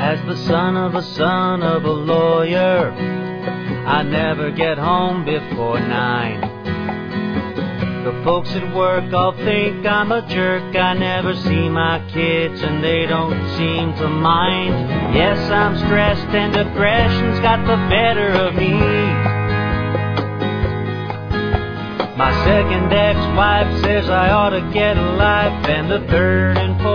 As the son of a lawyer, I never get home before 9. The folks at work all think I'm a jerk. I never see my kids and they don't seem to mind. Yes, I'm stressed and depression's got the better of me. My second ex-wife says I ought to get a life, and the third and fourth